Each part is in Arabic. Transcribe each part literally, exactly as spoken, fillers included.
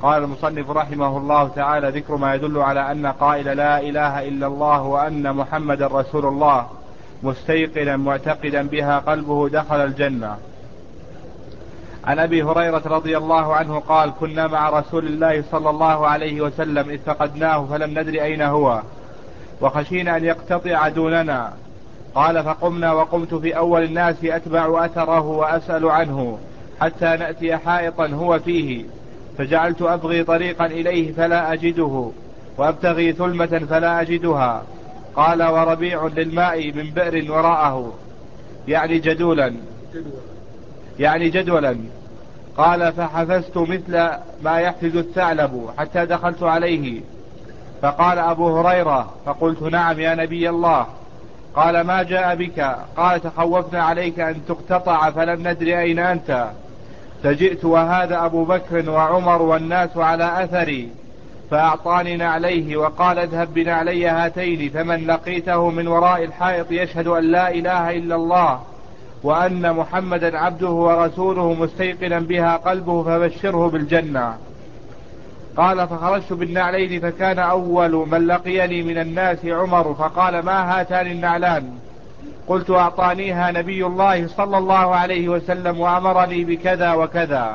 قال المصنف رحمه الله تعالى: ذكر ما يدل على أن قائل لا إله إلا الله وأن محمد رسول الله مستيقنا معتقدا بها قلبه دخل الجنة. عن أبي هريرة رضي الله عنه قال: كنا مع رسول الله صلى الله عليه وسلم إذ فقدناه فلم ندر أين هو وخشينا أن يقتطع دوننا. قال: فقمنا وقمت في أول الناس أتبع أثره وأسأل عنه حتى نأتي حائطا هو فيه، فجعلت أبغي طريقا إليه فلا أجده وأبتغي ثلمة فلا أجدها. قال: وربيع للماء من بئر وراءه، يعني جدولا يعني جدولا. قال: فحفزت مثل ما يحفز الثعلب حتى دخلت عليه، فقال أبو هريرة: فقلت: نعم يا نبي الله. قال: ما جاء بك؟ قال: تخوفنا عليك أن تقتطع فلم ندري أين أنت، فجئت وهذا أبو بكر وعمر والناس على أثري، فأعطاني نعليه وقال: اذهب بنعلي هاتين، فمن لقيته من وراء الحائط يشهد أن لا إله إلا الله وأن محمدا عبده ورسوله مستيقنا بها قلبه فبشره بالجنة. قال: فخرجت بالنعلين، فكان أول من لقيني من الناس عمر، فقال: ما هاتان النعلان؟ قلت: أعطانيها نبي الله صلى الله عليه وسلم وأمرني بكذا وكذا.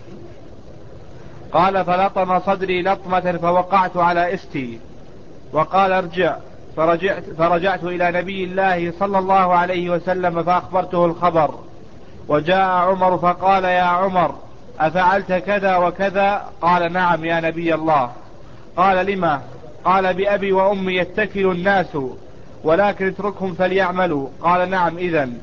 قال: فلطم صدري لطمة فوقعت على استي، وقال: ارجع. فرجعت, فرجعت إلى نبي الله صلى الله عليه وسلم فأخبرته الخبر، وجاء عمر فقال: يا عمر، أفعلت كذا وكذا؟ قال: نعم يا نبي الله. قال: لما؟ قال: بأبي وأمي يتكل الناس، ولكن اتركهم فليعملوا. قال: نعم إذن.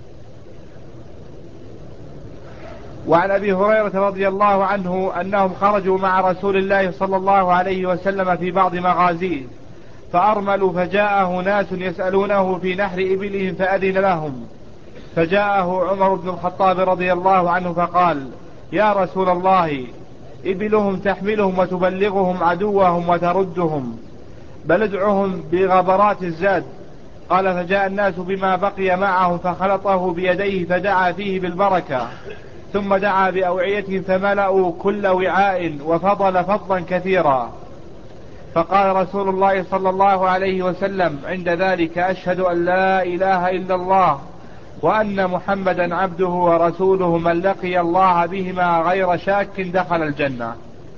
وعن أبي هريرة رضي الله عنه أنهم خرجوا مع رسول الله صلى الله عليه وسلم في بعض مغازيه فأرملوا، فجاءه ناس يسألونه في نحر إبلهم فأذن لهم، فجاءه عمر بن الخطاب رضي الله عنه فقال: يا رسول الله، إبلهم تحملهم وتبلغهم عدوهم وتردهم، بل ادعهم بغبرات الزاد. قال: فجاء الناس بما بقي معهم فخلطه بيديه فدعا فيه بالبركة، ثم دعا بأوعيتهم فملأوا كل وعاء وفضل فضلا كثيرا. فقال رسول الله صلى الله عليه وسلم عند ذلك: أشهد أن لا إله إلا الله وأن محمدا عبده ورسوله، من لقي الله بهما غير شاك دخل الجنة.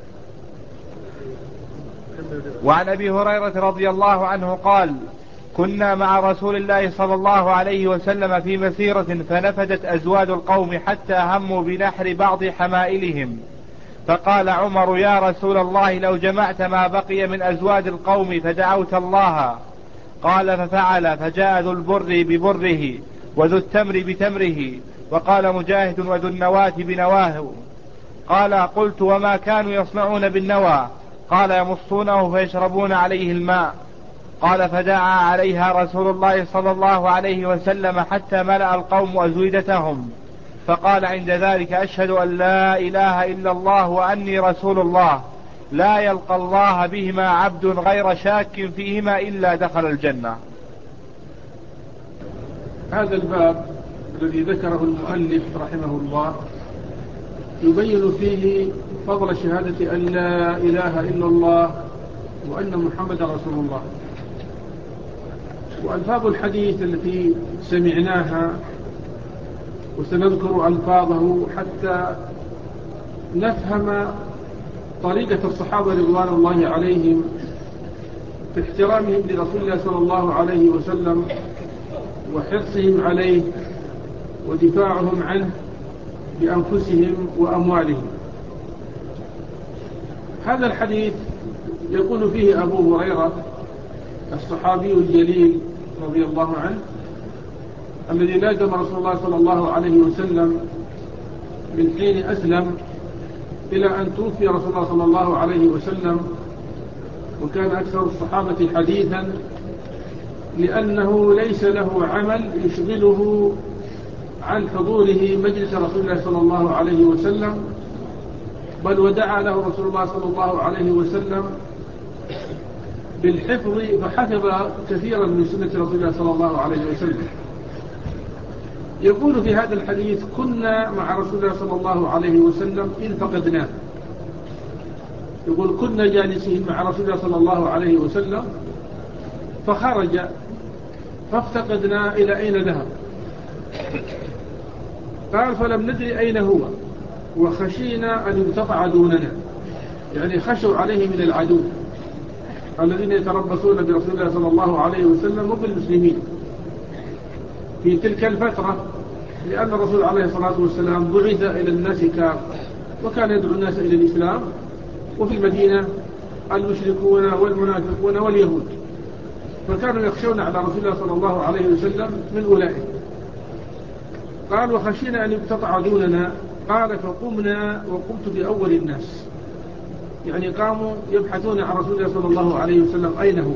وعن أبي هريرة رضي الله عنه قال: كنا مع رسول الله صلى الله عليه وسلم في مسيرة فنفدت أزواد القوم حتى هموا بنحر بعض حمائلهم، فقال عمر: يا رسول الله، لو جمعت ما بقي من أزواد القوم فدعوت الله. قال: ففعل، فجاء ذو البر ببره وذو التمر بتمره، وقال مجاهد: وذو النواة بنواه. قال: قلت: وما كانوا يصنعون بالنوى؟ قال: يمصونه فيشربون عليه الماء. قال: فدعا عليها رسول الله صلى الله عليه وسلم حتى ملأ القوم أزويدتهم، فقال عند ذلك: أشهد أن لا إله إلا الله وأني رسول الله، لا يلقى الله بهما عبد غير شاك فيهما إلا دخل الجنة. هذا الباب الذي ذكره المؤلف رحمه الله يبين فيه فضل شهادة أن لا إله إلا الله وأن محمد رسول الله. وألفاظ الحديث التي سمعناها وسنذكر ألفاظه حتى نفهم طريقة الصحابة رضوان الله عليهم في احترامهم لرسول الله صلى الله عليه وسلم وحرصهم عليه ودفاعهم عنه بأنفسهم وأموالهم. هذا الحديث يقول فيه أبو هريرة الصحابي الجليل رضي الله عنه الذي لازم رسول الله صلى الله عليه وسلم من حين أسلم إلى أن توفي رسول الله صلى الله عليه وسلم، وكان أكثر الصحابة حديثا لأنه ليس له عمل يشغله عن حضوره مجلس رسول الله صلى الله عليه وسلم، بل ودعا له رسول الله صلى الله عليه وسلم بالحفظ، فحفظ كثيرا من سنة رسول الله صلى الله عليه وسلم. يقول في هذا الحديث: كنا مع رسول الله صلى الله عليه وسلم إذ فقدناه. يقول كنا جالسين مع رسول الله صلى الله عليه وسلم فخرج فافتقدنا إلى أين ذهب. قال فلم ندري أين هو وخشينا أن يقتطع دوننا، يعني خشوا عليه من العدو الذين يتربصون برسول الله صلى الله عليه وسلم وبالمسلمين في تلك الفترة، لأن الرسول عليه الصلاة والسلام بعث إلى الناس كافة وكان يدعو الناس إلى الإسلام، وفي المدينة المشركون والمنافقون واليهود، فكانوا يخشون على رسول الله صلى الله عليه وسلم من أولئك. قال وخشينا أن يقتطع دوننا. قال فقمنا وقمت بأول الناس، يعني قاموا يبحثون عن رسول الله صلى الله عليه وسلم أين هو.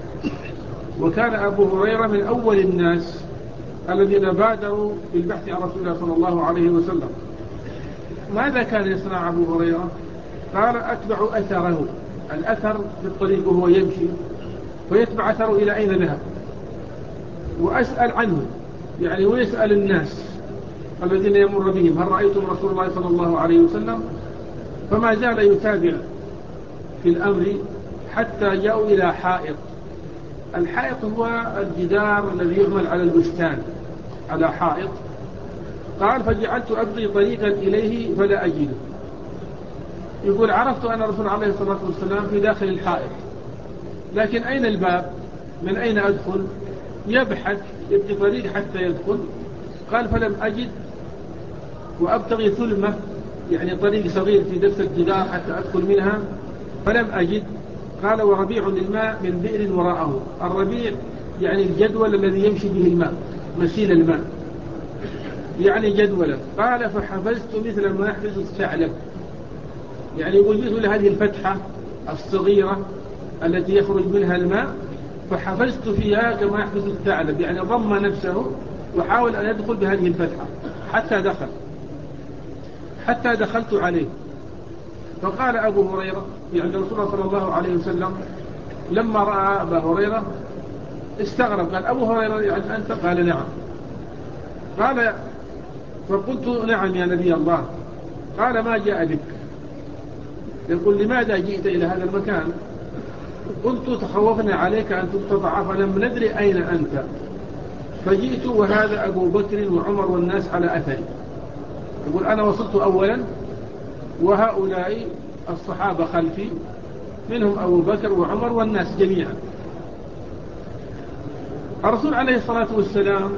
وكان أبو هريرة من أول الناس الذين بادروا بالبحث عن رسول الله صلى الله عليه وسلم. ماذا كان يصنع أبو هريرة؟ قال أتبع أثره، الأثر في الطريق وهو يمشي، فيتبع أثره إلى أين ذهب، وأسأل عنه، يعني ويسأل الناس الذين يمر بهم هل رأيتم رسول الله صلى الله عليه وسلم؟ فما زال يتابع في الأمر حتى جاءوا إلى حائط. الحائط هو الجدار الذي يعمل على البستان على حائط. قال فجعلت أبغي طريقا إليه فلا أجده. يقول عرفت أن الرسول عليه الصلاة والسلام في داخل الحائط، لكن أين الباب؟ من أين أدخل؟ يبحث يبقي طريق حتى يدخل. قال فلم أجد وأبتغي ثلمة، يعني طريق صغير في نفس الجدار حتى أدخل منها، فلم أجد. قال وربيع للماء من بئر وراءه. الربيع يعني الجدول الذي يمشي به الماء، مسيل الماء، يعني جدولا. قال فحفزت مثل ما يحفز الثعلب، يعني يقول مثل هذه الفتحة الصغيرة التي يخرج منها الماء، فحفزت فيها كما يحفز الثعلب، يعني ضم نفسه وحاول أن يدخل بهذه الفتحة حتى دخل حتى دخلت عليه. فقال أبو هريرة، يعني رسول الله صلى الله عليه وسلم لما رأى أبا هريرة استغرب، قال أبو هريرة يعني أنت؟ قال نعم. قال فقلت نعم يا نبي الله. قال ما جاء بك؟ يقول لماذا جئت إلى هذا المكان؟ قلت تخوفنا عليك أن تقتطع فلم ندري أين أنت، فجئت وهذا أبو بكر وعمر والناس على أثري. يقول أنا وصلت أولا وهؤلاء الصحابة خلفي، منهم أبو بكر وعمر والناس جميعا. الرسول عليه الصلاة والسلام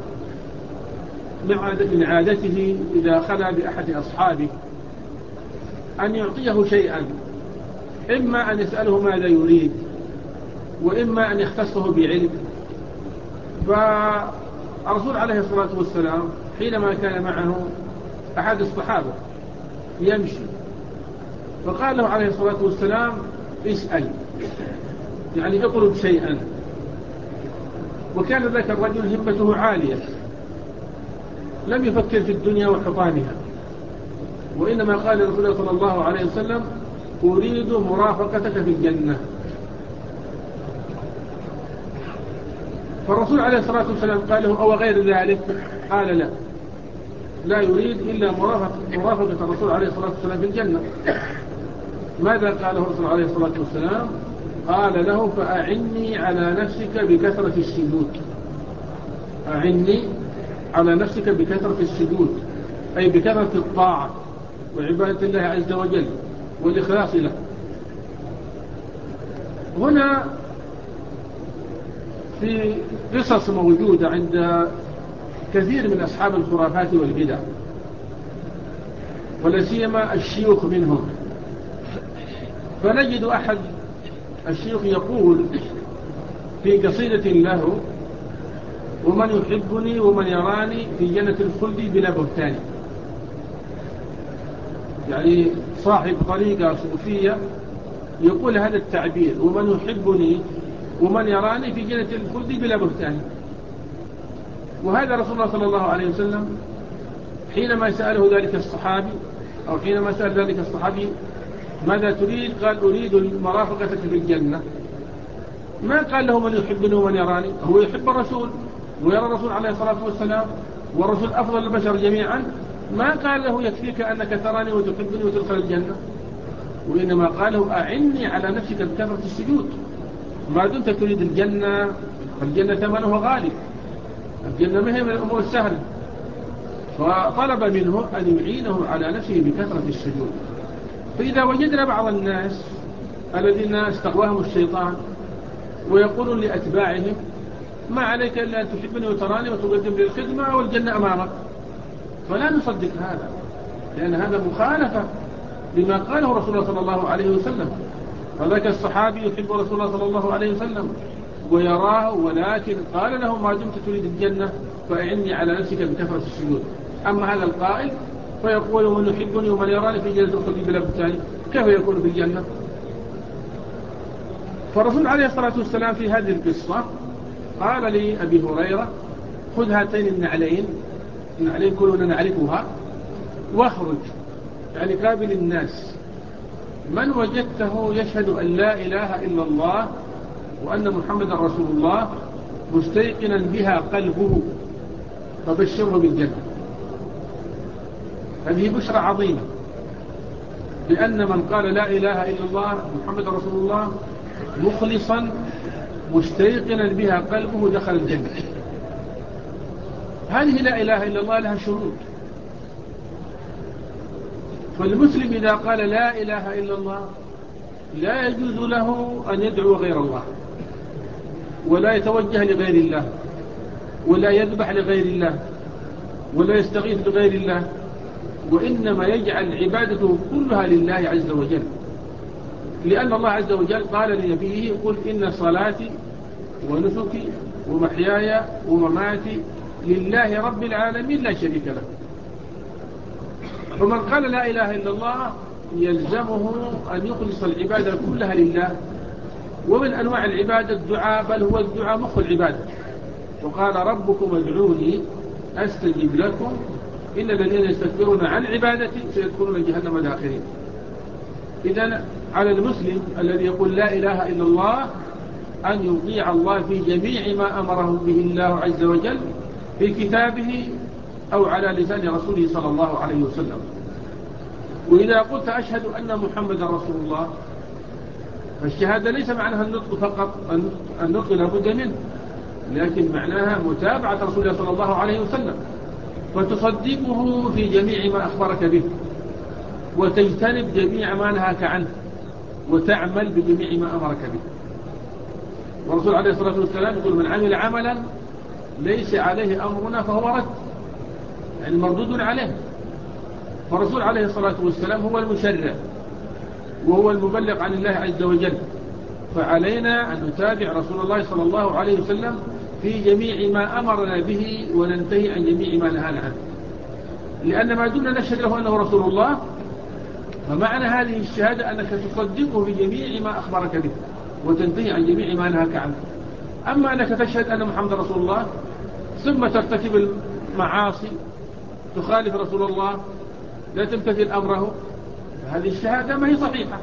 من عادته إذا خلا بأحد أصحابه أن يعطيه شيئا، إما أن يسأله ماذا يريد، وإما أن يختصه بعلم. فالرسول عليه الصلاة والسلام حينما كان معه أحد الصحابة يمشي، فقال له عليه الصلاة والسلام اسأل، يعني اطلب شيئا. وكان ذاك الرجل همته عالية، لم يفكر في الدنيا وحطامها، وإنما قال لرسول الله صلى الله عليه وسلم أريد مرافقتك في الجنة. فالرسول عليه الصلاة والسلام قال له أو غير ذلك؟ قال لا، لا يريد إلا مرافقة الرسول عليه الصلاة والسلام في الجنة. ماذا قاله الرسول عليه الصلاة والسلام؟ قال له فأعني على نفسك بكثرة السجود. أعني على نفسك بكثرة السجود، أي بكثرة الطاعة وعبادة الله عز وجل والإخلاص له. هنا في قصص موجودة عند كثير من أصحاب الخرافات والبدع، ولا سيما الشيوخ منهم. فنجد أحد الشيوخ يقول في قصيدة له ومن يحبني ومن يراني في جنة الخلد بلا بهتان، يعني صاحب طريقة صوفية يقول هذا التعبير ومن يحبني ومن يراني في جنة الخلد بلا بهتان. وهذا رسول الله صلى الله عليه وسلم حينما سأله ذلك الصحابي أو حينما سأل ذلك الصحابي ماذا تريد؟ قال أريد مرافقتك في الجنة. ما قال له من يحبني ومن يراني، هو يحب الرسول ويرى الرسول عليه الصلاة والسلام، والرسول أفضل البشر جميعا. ما قال له يكفيك أنك تراني وتحبني وتدخل الجنة. وإنما قاله أعني على نفسك بكثرة السجود. ما دمت تريد الجنة فالجنة ثمنها غالي، الجنة ما هي من الأمور السهلة، فطلب منه أن يعينه على نفسه بكثرة السجود. فإذا وجدنا بعض الناس الذين استغواهم الشيطان ويقولون لأتباعهم ما عليك إلا أن تحبني وتراني وتقدم لي الخدمة والجنة أمامك، فلا نصدق هذا، لأن هذا مخالفة لما قاله رسول الله صلى الله عليه وسلم. فذاك الصحابي يحب رسول الله صلى الله عليه وسلم ويراه، ولكن قال له ما دمت تريد الجنة فأعني على نفسك بكثرة السجود. أما هذا القائل فيقول من يحبني ومن يراني في جنة الخلد بلا بتالي، كيف يكون في الجنة؟ فالرسول عليه الصلاة والسلام في هذه القصة قال لأبي هريرة خذ هاتين النعلين، النعلين كلنا نعرفها، واخرج، يعني قابل الناس، من وجدته يشهد أن لا إله إلا الله وأن محمد رسول الله مستيقنا بها قلبه فبشره بالجنة. هذه بشرى عظيمة، لأن من قال لا إله إلا الله محمد رسول الله مخلصا مستيقنا بها قلبه دخل الجنة. هذه لا إله إلا الله لها شروط، فالمسلم إذا قال لا إله إلا الله لا يجوز له أن يدعو غير الله، ولا يتوجه لغير الله، ولا يذبح لغير الله، ولا يستغيث لغير الله، وإنما يجعل عبادته كلها لله عز وجل، لأن الله عز وجل قال لنبيه قل إن صلاتي ونسكي ومحياي ومماتي لله رب العالمين لا شريك له. فمن قال لا إله إلا الله يلزمه أن يخلص العبادة كلها لله، ومن أنواع العبادة الدعاء، بل هو الدعاء مخ العبادة. وقال ربكم ادعوني أستجب لكم إن الذين يستكبرون عن عبادتي سيدخلون جهنم داخرين. إذن على المسلم الذي يقول لا إله إلا الله أن يطيع الله في جميع ما أمره به الله عز وجل في كتابه أو على لسان رسوله صلى الله عليه وسلم. وإذا قلت أشهد أن محمد رسول الله فالشهادة ليس معناها النطق فقط، النطق لابد منه، لكن معناها متابعة رسول الله صلى الله عليه وسلم، فتصدقه في جميع ما أخبرك به، وتجتنب جميع ما نهاك عنه، وتعمل بجميع ما أمرك به. والرسول عليه الصلاة والسلام يقول من عمل عملا ليس عليه أمرنا فهو رد، يعني مردود عليه. فالرسول عليه الصلاة والسلام هو المشرع وهو المبلغ عن الله عز وجل، فعلينا أن نتابع رسول الله صلى الله عليه وسلم في جميع ما أمرنا به وننتهي عن جميع ما نهانا عنه، لأن ما دمنا نشهد له أنه رسول الله فمعنى هذه الشهادة أنك تصدقه في جميع ما أخبرك به وتنتهي عن جميع ما نهاك عنه. أما أنك تشهد أن محمد رسول الله ثم ترتكب المعاصي تخالف رسول الله لا تمتثل أمره، هذه الشهادة ما هي صحيحة.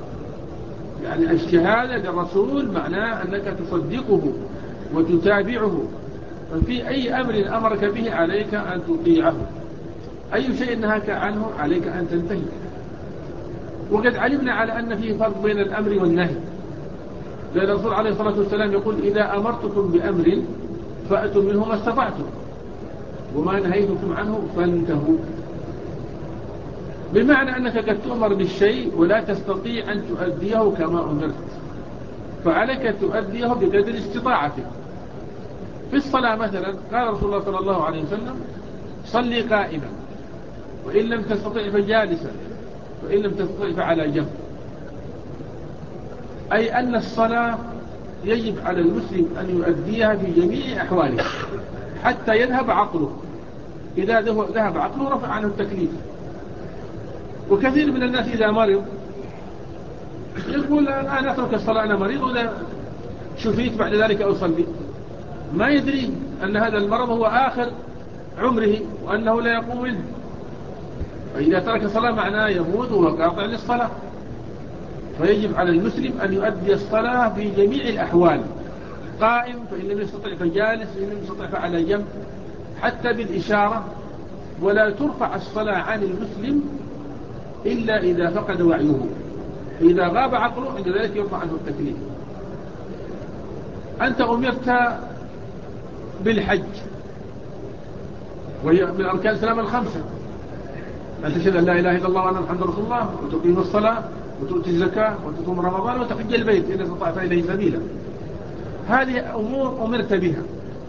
يعني الشهادة للرسول معناه أنك تصدقه وتتابعه، ففي أي أمر أمرك به عليك أن تطيعه، أي شيء نهاك عنه عليك أن تنتهي. وقد علمنا على أن فيه فرق بين الأمر والنهي، لأن الرسول عليه الصلاة والسلام يقول إذا أمرتكم بأمر فأتوا منه ما استطعتم وما نهيتكم عنه فانتهوا، بمعنى أنك قد تؤمر بالشيء ولا تستطيع أن تؤديه كما أمرت، فعليك تؤديه بقدر استطاعتك. في الصلاة مثلا قال رسول الله صلى الله عليه وسلم صلي قائما وإن لم تستطيع فجالسا وإن لم تستطيع فعلى جنب، أي أن الصلاة يجب على المسلم أن يؤديها في جميع أحواله حتى يذهب عقله، إذا ذهب عقله رفع عنه التكليف. وكثير من الناس إذا مرض يقول أنا أترك الصلاة أنا مريض وإذا شفيت بعد ذلك أصلي، ما يدري أن هذا المرض هو آخر عمره وأنه لا يقوم منه، فإذا ترك الصلاة معناه يموت وهو قاطع للصلاة. فيجب على المسلم أن يؤدي الصلاة في جميع الأحوال، قائم فإن لم يستطع فجالس فإن لم يستطع فعلى جنب، حتى بالإشارة. ولا ترفع الصلاة عن المسلم إلا إذا فقد وعيه، إذا غاب عقله عند ذلك يرفع عنه التكليف. أنت أمرت بالحج وهي من أركان الإسلام الخمسة، أن تشهد أن لا إله إلا الله وأن محمدا رسول الله، وتقيم الصلاة، وتؤتي الزكاة، وتصوم رمضان، وتحج البيت إن استطعت إليه سبيلا. هذه أمور أمرت بها،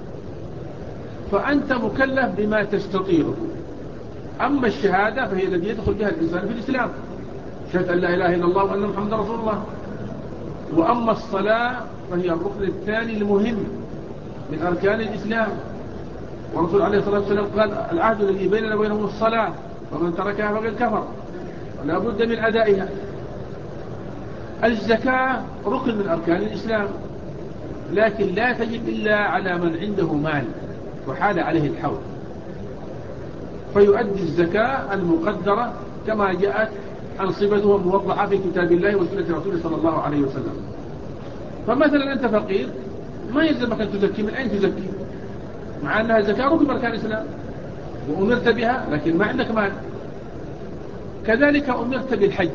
فأنت مكلف بما تستطيعه. أما الشهادة فهي التي يدخل بها الإنسان في الإسلام، شهادة أن لا إله إلا الله وأن محمدا رسول الله. وأما الصلاة فهي الركن الثاني المهم من أركان الإسلام، والرسول عليه الصلاة والسلام قال: العهد الذي بيننا وبينهم الصلاة، ومن تركها فقد كفر، ولا بد من أدائها. الزكاة ركن من أركان الإسلام، لكن لا تجب إلا على من عنده مال وحال عليه الحول، فيؤدي الزكاة المقدرة كما جاءت أنصبتها موضحة في كتاب الله وسنة رسوله صلى الله عليه وسلم. فمثلا أنت فقير ما يلزمك أن تزكي، من أين تزكي؟ مع أنها زكاة ركن من أركان الإسلام وأمرت بها، لكن ما عندك مال. كذلك أمرت بالحج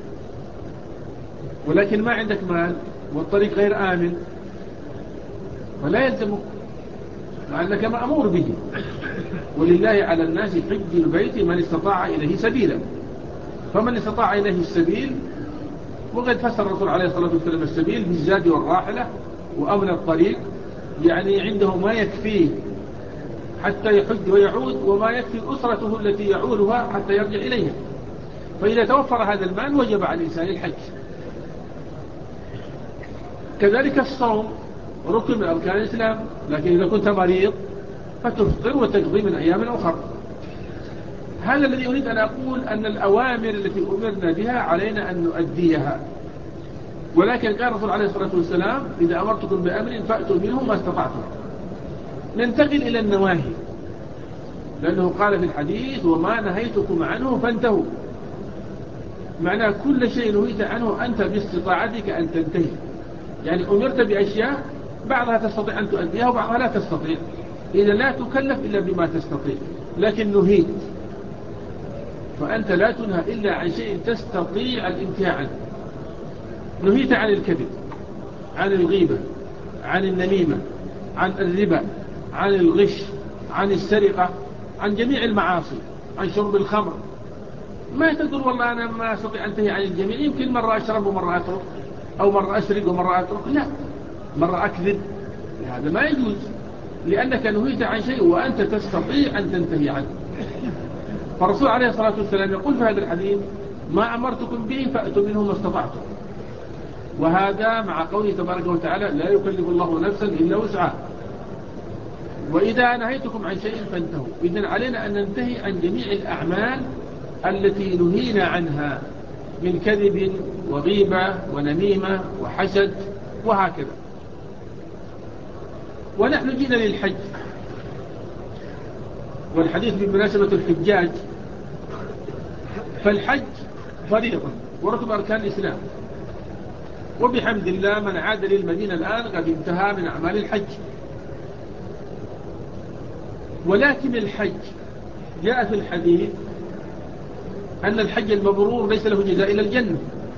ولكن ما عندك مال والطريق غير آمن، ولا يلزمك مع أنك مأمور به. ولله على الناس حج البيت من استطاع إليه سبيلا، فمن استطاع إليه السبيل، وقد فسر الرسول عليه الصلاة والسلام السبيل بالزاد والراحلة وأمن الطريق، يعني عنده ما يكفيه حتى يحج ويعود، وما يكفي أسرته التي يعودها حتى يرجع إليها. فإذا توفر هذا المال وجب على الإنسان الحج. كذلك الصوم ركن من أركان الإسلام، لكن إذا كنت مريض فتفطر وتقضي من أيام أخرى. هذا الذي أريد أن أقول، أن الأوامر التي أمرنا بها علينا أن نؤديها، ولكن قال الرسول عليه الصلاة والسلام: إذا أمرتكم بأمر فأتوا منه ما استطعتم. ننتقل إلى النواهي، لأنه قال في الحديث: وما نهيتكم عنه فانتهوا. معنى كل شيء نهيت عنه أنت باستطاعتك أن تنتهي، يعني أمرت بأشياء بعضها تستطيع أن تؤديها وبعضها لا تستطيع، إذا لا تكلف إلا بما تستطيع. لكن نهيت، فأنت لا تنهى إلا عن شيء تستطيع الانتهاء عنه. نهيت عن الكذب، عن الغيبة، عن النميمة، عن الربا، عن الغش، عن السرقة، عن جميع المعاصي، عن شرب الخمر. ما تقول والله أنا ما أستطيع أن أنتهي عن الجميع، يمكن مرة أشرب ومرة أترك، أو مرة أسرق ومرة أترك، لا، مرة أكذب، هذا ما يجوز، لأنك نهيت عن شيء وأنت تستطيع أن تنتهي عنه. فالرسول عليه الصلاة والسلام يقول في هذا الحديث: ما أمرتكم به فأتوا منه ما استطعتم. وهذا مع قوله تبارك وتعالى: لا يكلف الله نفسا إلا وسعها. وإذا نهيتكم عن شيء فانتهوا. إذن علينا أن ننتهي عن جميع الأعمال التي نهينا عنها من كذب وغيبة ونميمة وحسد وهكذا. ونحن جينا للحج، والحديث بمناسبة الحجاج. فالحج فريضة وركن أركان الإسلام، وبحمد الله من عاد للمدينة الآن قد انتهى من أعمال الحج. ولكن الحج جاء في الحديث أن الحج المبرور ليس له جزاء إلى الجنة.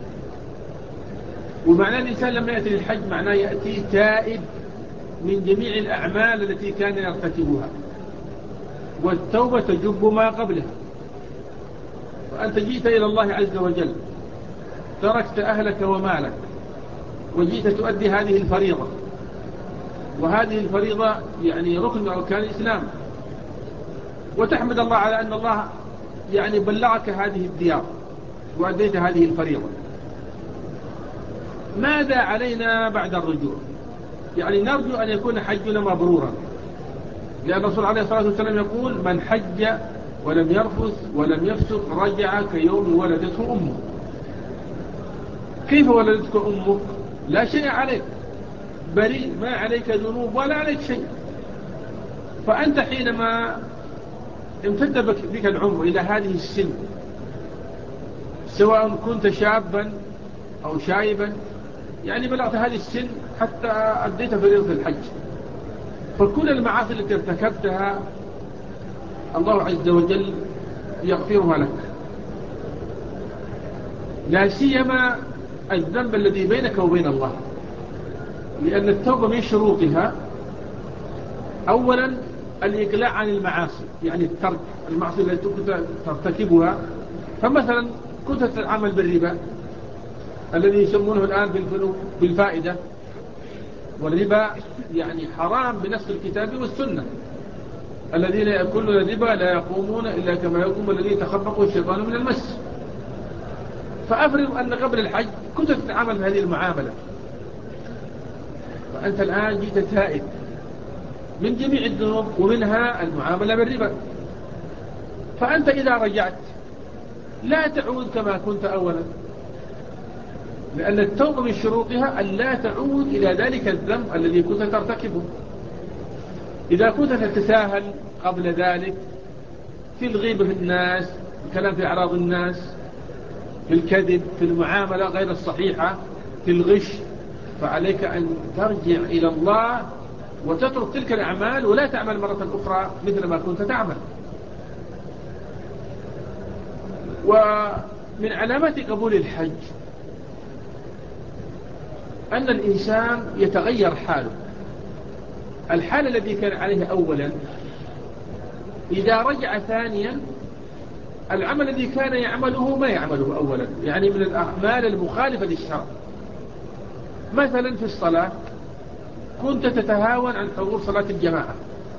ومعنى الإنسان لما يأتي للحج معناه يأتي تائب من جميع الأعمال التي كان يرتكبها، والتوبة تجب ما قبلها. فأنت جئت إلى الله عز وجل، تركت أهلك ومالك، وجئت تؤدي هذه الفريضة، وهذه الفريضة يعني ركن من أركان الإسلام، وتحمد الله على أن الله يعني بلغك هذه الديار وأديت هذه الفريضة. ماذا علينا بعد الرجوع؟ يعني نرجو أن يكون حجنا مبرورا، لأن الرسول عليه الصلاة والسلام يقول: من حج ولم يرفث ولم يفسق رجع كيوم ولدته أمه. كيف ولدتك أمك؟ لا شيء عليك، بريء، ما عليك ذنوب ولا عليك شيء. فأنت حينما امتد بك العمر إلى هذه السن، سواء كنت شابا أو شايبا، يعني بلغت هذه السن حتى أديت فريضة الحج، فكل المعاصي التي ارتكبتها الله عز وجل يغفرها لك. لا سيما الذنب الذي بينك وبين الله. لأن التوبة من شروطها أولا الإقلاع عن المعاصي، يعني الترك المعصية التي كنت ترتكبها. فمثلا كنت تتعامل بالربا الذي يسمونه الآن بالفائدة، والربا يعني حرام بنص الكتاب والسنة. الذين يأكلون الربا لا يقومون إلا كما يقوم الذي يتخبطه الشيطان من المس. فأفرض أن قبل الحج كنت تتعامل بهذه المعاملة، فأنت الآن جئت تائب من جميع الذنوب ومنها المعاملة بالربا. فأنت إذا رجعت لا تعود كما كنت أولا، لأن التوبة من شروطها أن لا تعود إلى ذلك الذنب الذي كنت ترتكبه. إذا كنت تتساهل قبل ذلك في الغيبة في الناس، الكلام في أعراض الناس، في الكذب، في المعاملة غير الصحيحة، في الغش، فعليك أن ترجع إلى الله وتترك تلك الأعمال ولا تعمل مرة أخرى مثل ما كنت تعمل. ومن علامات قبول الحج أن الإنسان يتغير حاله. الحال الذي كان عليه أولا إذا رجع ثانيا العمل الذي كان يعمله ما يعمله أولا، يعني من الأعمال المخالفة للشرع. مثلا في الصلاة كنت تتهاون عن حضور صلاة الجماعة،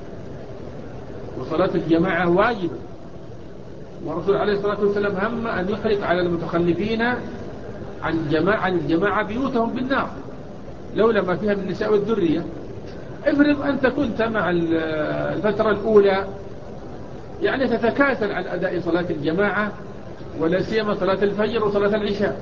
وصلاة الجماعة واجبة، والرسول عليه الصلاة والسلام هم أن يحرق على المتخلفين عن جماعة الجماعة بيوتهم بالنار لولا ما فيها من النساء والذرية. افرض أنت كنت مع الفترة الأولى يعني تتكاسل عن أداء صلاة الجماعة، ولا سيما صلاة الفجر وصلاة العشاء.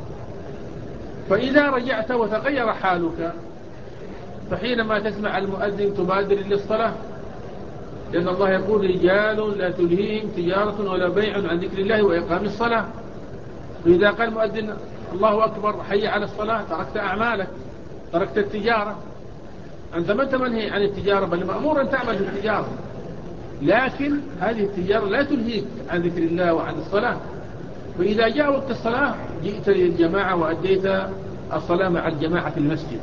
فإذا رجعت وتغير حالك فحينما تسمع المؤذن تبادر للصلاة، لأن الله يقول رجال لا تلهيهم تجارة ولا بيع عن ذكر الله وإقام الصلاة. فإذا قال المؤذن الله أكبر حي على الصلاة تركت أعمالك، تركت التجارة. أنت ما أنت منهي عن التجارة، بل مأمور أن تعمل في التجارة، لكن هذه التجارة لا تلهيك عن ذكر الله وعن الصلاة. فإذا جاء وقت الصلاة جئت للجماعة وأديت الصلاة مع الجماعة في المسجد.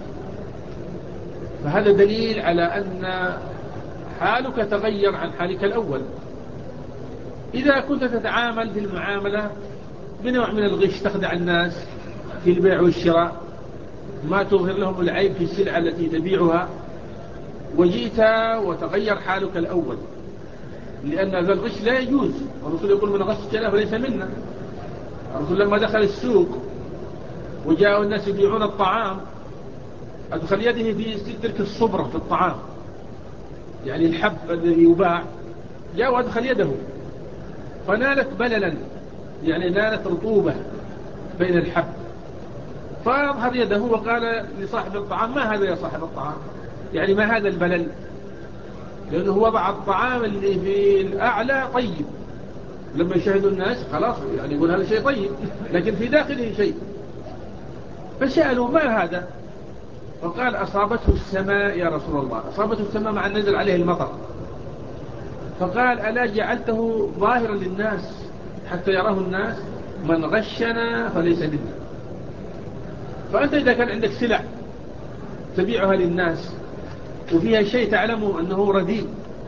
فهذا دليل على أن حالك تغير عن حالك الأول. إذا كنت تتعامل في المعاملة بنوع من الغش، تخدع الناس في البيع والشراء، ما تظهر لهم العيب في السلعة التي تبيعها، وجئت وتغير حالك الأول، لأن هذا الغش لا يجوز. الرسول يقول من غش جناه فليس منا. الرسول لما دخل السوق وجاءوا الناس يبيعون الطعام أدخل يده في تلك الصبرة في الطعام، يعني الحب الذي يباع، جاء وأدخل يده فنالت بللا، يعني نالت رطوبة بين الحب، فأظهر يده وقال لصاحب الطعام ما هذا يا صاحب الطعام، يعني ما هذا البلل، لأنه وضع الطعام اللي في الأعلى طيب، لما يشاهدوا الناس خلاص يعني يقول هذا شيء طيب، لكن في داخله شيء. فسألوا ما هذا، فقال أصابته السماء يا رسول الله. أصابته السماء مع نزل عليه المطر. فقال ألا جعلته ظاهرا للناس حتى يراه الناس، من غشنا فليس منا. فأنت إذا كان عندك سلع تبيعها للناس وفيها شيء تعلم أنه رديء،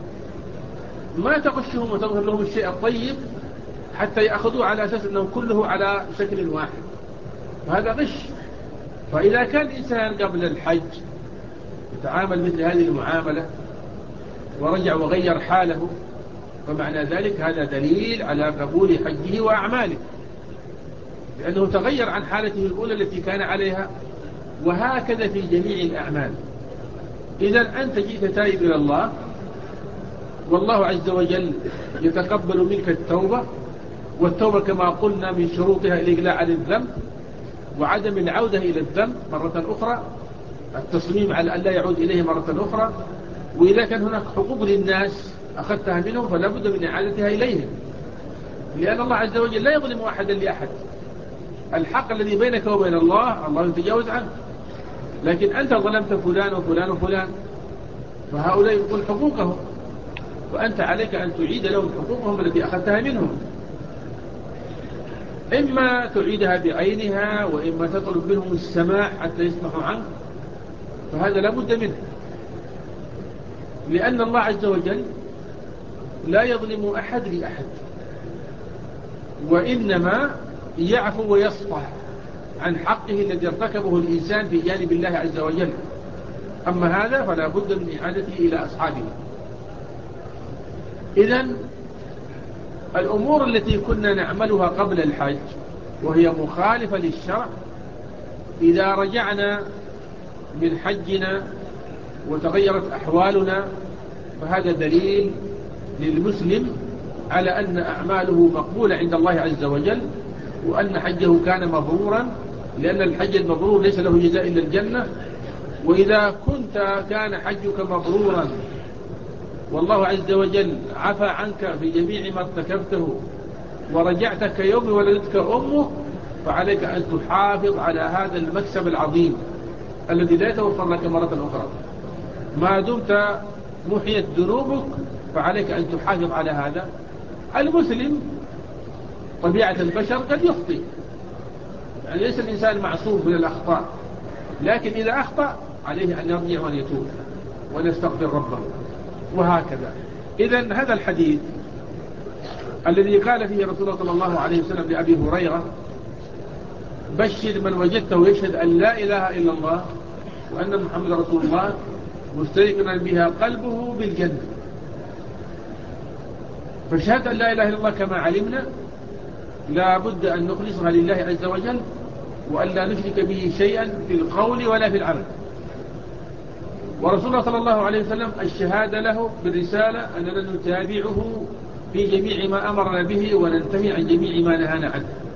ما تغشهم وتظهر لهم الشيء الطيب حتى يأخذوا على أساس أنه كله على شكل واحد، فهذا غش. فإذا كان الإنسان قبل الحج يتعامل مثل هذه المعاملة ورجع وغير حاله، فمعنى ذلك هذا دليل على قبول حجه وأعماله، لأنه تغير عن حالته الأولى التي كان عليها. وهكذا في جميع الأعمال. إذا أنت جئت تائب إلى الله، والله عز وجل يتقبل منك التوبة، والتوبة كما قلنا من شروطها الإقلاع عن الذنب وعدم العودة إلى الذنب مرة أخرى، التصميم على أن لا يعود إليه مرة أخرى. وإذا كان هناك حقوق للناس أخذتها منهم فلا بد من إعادتها إليهم، لأن الله عز وجل لا يظلم أحدا لأحد. الحق الذي بينك وبين الله الله يتجاوز عنه، لكن أنت ظلمت فلان وفلان وفلان، فهؤلاء يقول حقوقهم، وأنت عليك أن تعيد لهم حقوقهم التي أخذتها منهم. إما تعيدها بعينها وإما تطلب منهم السماع حتى يسمحوا عنك، فهذا لا بد منه، لأن الله عز وجل لا يظلم أحد لأحد، وإنما يعفو ويصفح عن حقه الذي ارتكبه الإنسان في جانب الله عز وجل. أما هذا فلا بد من إعادته إلى أصحابه. إذن الأمور التي كنا نعملها قبل الحج وهي مخالفة للشرع، إذا رجعنا من حجنا وتغيرت أحوالنا فهذا دليل للمسلم على أن أعماله مقبولة عند الله عز وجل، وأن حجه كان مبرورا، لأن الحج المبرور ليس له جزاء إلا الجنة. وإذا كنت كان حجك مبرورا والله عز وجل عفى عنك في جميع ما ارتكبته ورجعت كيوم ولدتك أمك، فعليك أن تحافظ على هذا المكسب العظيم الذي لا يتوفر لك مرة أخرى. ما دمت محيت ذنوبك فعليك أن تحافظ على هذا. المسلم طبيعة البشر قد يخطئ، يعني ليس الإنسان معصوم من الأخطاء، لكن إذا أخطأ عليه أن يرجع وأن يتوب وأن يستغفر ربه، وهكذا. إذن هذا الحديث الذي قال فيه رسول الله صلى الله عليه وسلم لأبي هريرة: بشر من وجدته يشهد أن لا إله إلا الله وأن محمد رسول الله مستيقنا بها قلبه بالجنة. فشهادة أن لا إله إلا الله كما علمنا لا بد أن نخلصها لله عز وجل، وأن لا نشرك به شيئا في القول ولا في العمل. ورسول الله صلى الله عليه وسلم الشهادة له بالرسالة أننا نتابعه في جميع ما أمرنا به وننتهي عن جميع ما نهانا عنه.